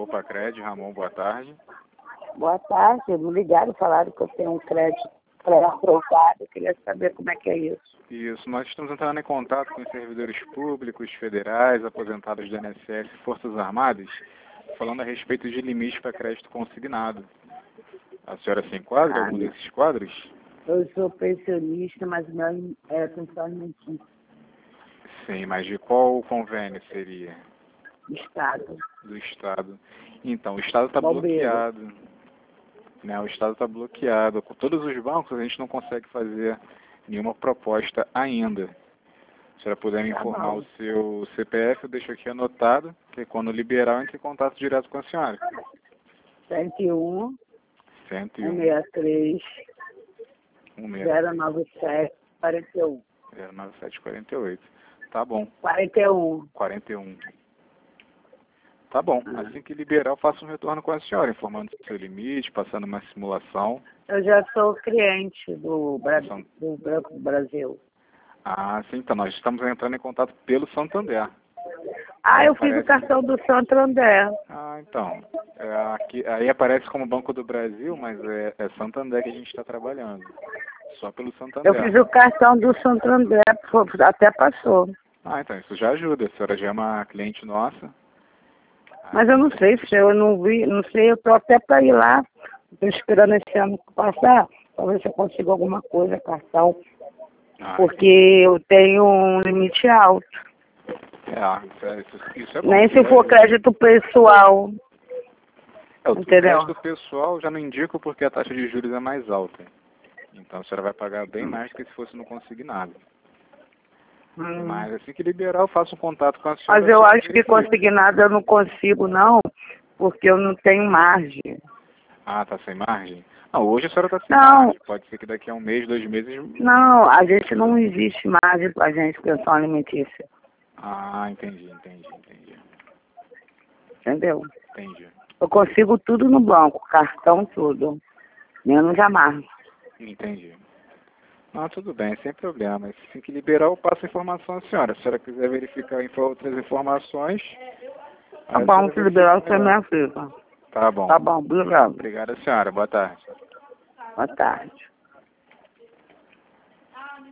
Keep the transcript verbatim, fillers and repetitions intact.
Opa Crédito, Ramon, boa tarde. Boa tarde, me ligaram, falaram que eu tenho um crédito pré-aprovado, eu queria saber como é que é isso. Isso, nós estamos entrando em contato com os servidores públicos, federais, aposentados do I N S S e Forças Armadas, falando a respeito de limites para crédito consignado. A senhora se enquadra em Ah, algum não. desses quadros? Eu sou pensionista, mas meu é pensão alimentícia, Sim, mas de qual convênio seria? Estado, Do Estado. Então, o Estado está bombeiro. bloqueado. Né? O Estado está bloqueado. Com todos os bancos, a gente não consegue fazer nenhuma proposta ainda. Se a senhora puder me Tá informar bom. o seu C P F, eu deixo aqui anotado, que quando liberar, eu entro em contato direto com a senhora. cento e um, cento e cento um, e sessenta e três, um seis zero nove sete, quarenta e um. zero nove sete quatro oito. Tá bom. quarenta e um. quarenta e um. Tá bom. Assim que liberar, eu faço um retorno com a senhora, informando o seu limite, passando uma simulação. Eu já sou cliente do, Bra São- do Banco do Brasil. Ah, sim, então nós estamos entrando em contato pelo Santander. Ah, Aí eu fiz o aparece- cartão do Santander. Ah, então. É, aqui, aí aparece como Banco do Brasil, mas é, é Santander que a gente está trabalhando. Só pelo Santander. Eu fiz o cartão do Santander, pô, até passou. Ah, então isso já ajuda. A senhora já é uma cliente nossa. Mas eu não sei se eu não vi, não sei, eu tô até para ir lá. Estou esperando esse ano passar, para ver se eu consigo alguma coisa, cartão. Ah, Porque eu tenho um limite alto. é, ah, isso é, isso, isso é bom. Nem isso se já for ajuda. crédito pessoal. É, o Entendeu? crédito pessoal já não indico porque a taxa de juros é mais alta. Então a senhora vai pagar bem mais do que se fosse no consignado. Hum. Mas assim que liberar, eu faço um contato com a senhora. Mas eu a senhora acho que verifica. consignado eu não consigo, não, porque eu não tenho margem. Ah, tá sem margem? Não, hoje a senhora tá sem Não. margem. Pode ser que daqui a um mês, dois meses... Não, a gente não existe margem para a gente pensão alimentícia. Ah, entendi, entendi, entendi. Entendeu? Entendi. Eu consigo tudo no banco, cartão, tudo. Menos a margem. Entendi. Não, tudo bem, sem problema. Assim que liberar, eu passo a informação à senhora. Se a senhora quiser verificar info- outras informações... Tá aí a bom, senhora se verifica liberar você me melhor. avisa. Tá bom. Tá bom, obrigado. Obrigado, senhora. Boa tarde. Boa tarde.